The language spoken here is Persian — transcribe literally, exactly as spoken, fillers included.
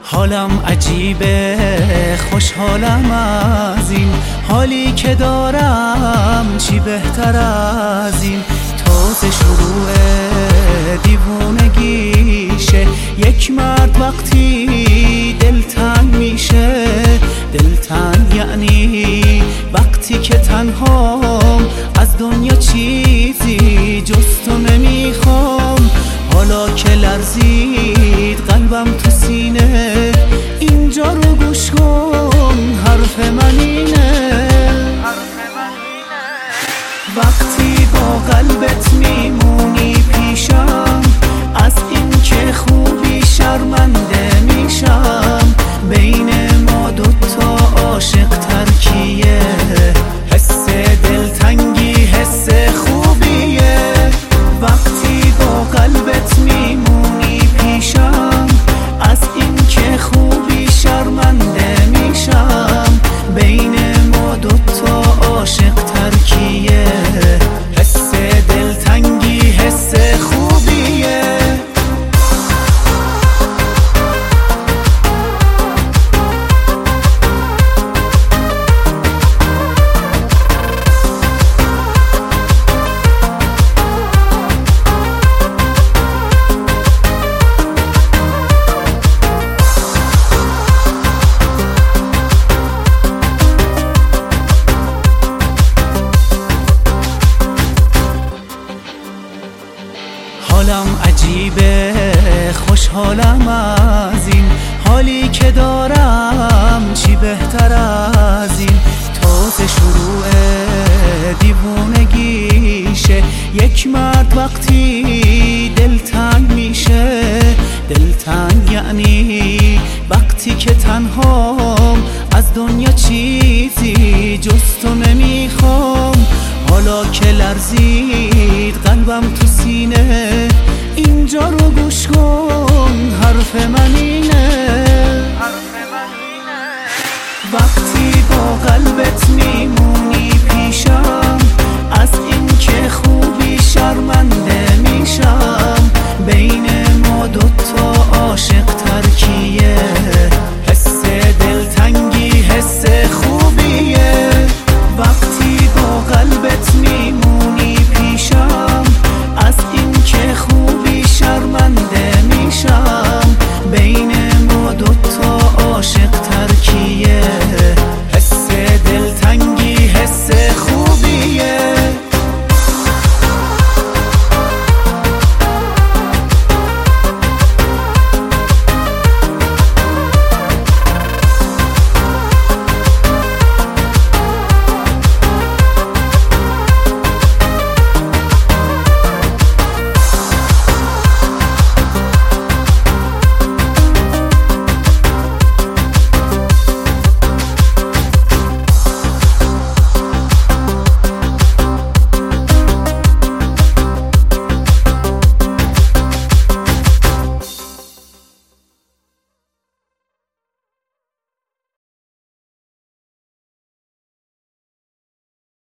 حالم عجیبه، خوشحالم از این حالی که دارم، چی بهتر از این. تازه شروع دیوونگیشه، یک مرد وقتی دلتنگ میشه. دلتنگ یعنی وقتی که تنهام، از دنیا چیزی جز تو نمیخوام. حالا که لرزید قلبم تو سینه، اینجا رو گوش کن، حرف من اینه. وقتی با قلبت میمونی پیشم، از این که خوبی شرمنده میشم. بین ما دوتا عاشق ترکیه، حس دلتنگی حس خوبیه. وقتی با قلبت میمونی پیشم، از این که خوبی شرمنده میشم. بین ما دوتا عاشق ترکیه، حس دلتنگی حس خوبیه. حالم عجیبه، خوشحالم از این حالی که دارم، چی بهتر از این. تازه شروع دیوونگیشه، یک مرد وقتی دلتنگ میشه. دلتنگ یعنی وقتی که تنهام، از دنیا چیزی جز تو نمیخوام. حالا که لرزید قلبم تو سینه، اینجا رو گوش کن، حرف من اینه. وقتی با قلبت میمونی پیشم، از این که خوبی شرمنده